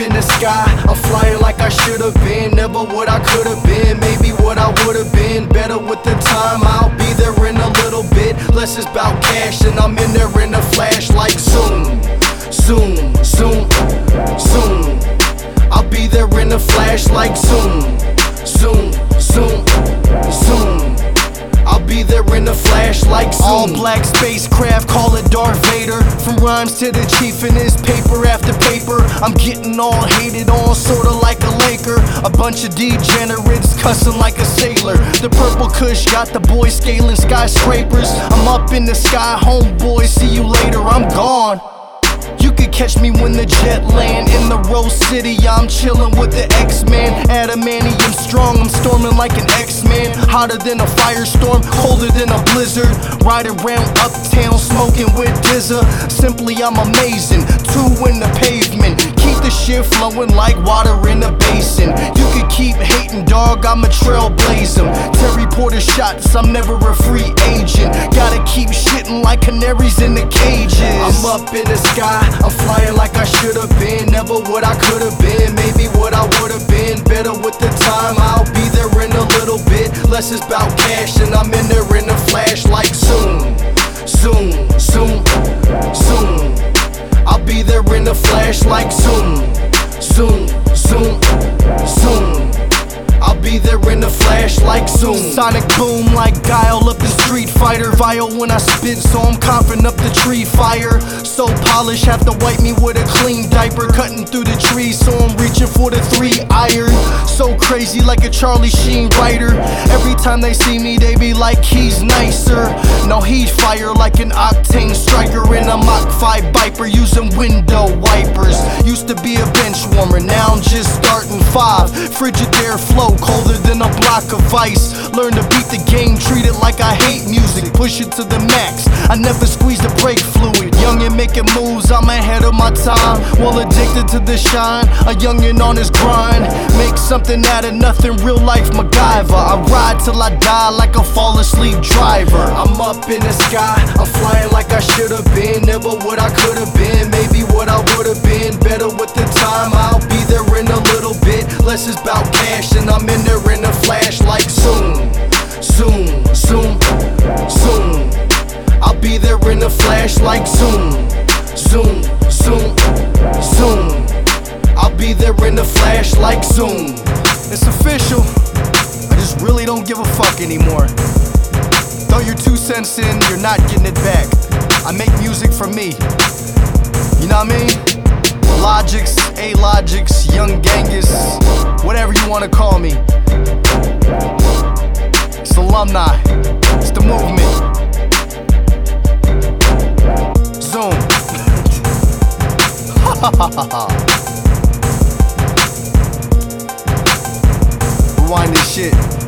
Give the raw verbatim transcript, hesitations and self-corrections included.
in the sky, I'm flying like I should've been. Never what I could've been, maybe what I would've been. Better with the time, I'll be there in a little bit. Less is about cash, and I'm in there in a flash like zoom, zoom, zoom, zoom. I'll be there in a flash like zoom, zoom, zoom, zoom. I'll be there in a flash like zoom. All black spacecraft, call it Darth Vader. From rhymes to the chief in his paper after paper. I'm getting all hated on, sorta like a Laker. A bunch of degenerates cussing like a sailor. The purple kush got the boys scaling skyscrapers. I'm up in the sky, homeboy, see you later, I'm gone. You could catch me when the jet land in the Rose City. I'm chillin' with the X-Man. Adamantium strong, I'm storming like an X-Man. Hotter than a firestorm, colder than a blizzard. Riding around uptown, smoking with D Z A. Simply I'm amazing, two in the pavement. Keep the shit flowing like water in a basin. You could keep hating, dog, I'm a trailblazer. Terry Porter shots, I'm never a free agent. Gotta keep shitting like canaries in the cages. I'm up in the sky, I'm flying like I should've been. Never what I could've been, maybe what I would've been. Better with the time, I'll be there in a little bit. Less is about cash, and I'm in there in a flash like zoom, zoom, zoom, zoom. I'll be there in a flash like zoom, zoom, zoom, zoom. I'll be there in a flash like zoom. Sonic boom like Guile up in Street Fighter. Vile when I spit, so I'm coughing up the tree fire. So polished, have to wipe me with a clean diaper. Cutting through the trees, so I'm reaching for the three iron. So crazy like a Charlie Sheen writer. Every time they see me, they be like, he's nicer. No, heat fire like an octane striker in a Mach five Viper using window wipers. Used to be a bench warmer, now I'm just starting five. Frigidaire flow, colder than a block of ice. Learn to beat the game, treat it like I hate music. Push it to the max, I never squeeze the brake fluid. Young and making moves, I'm ahead of my time. Well addicted to the shine, a youngin' on his grind. Make something out of nothing, real life MacGyver. I ride till I die like a fall asleep driver. I'm up in the sky, I'm flying like I should've been. Never what I could've been, maybe what I would've been. Better with the time, I'll be there in a little bit. Less is about cash, and I'm in there in a flash like zoom, zoom, zoom, zoom. I'll be there in a flash like zoom, zoom, zoom, zoom. I'll be there in a flash like zoom. It's official, I just really don't give a fuck anymore. Throw your two cents in, you're not getting it back. I make music for me, you know what I mean? Logics, A-Logics, Young Genghis, whatever you wanna call me. It's alumni, it's the movement. Zoom. Rewind this shit.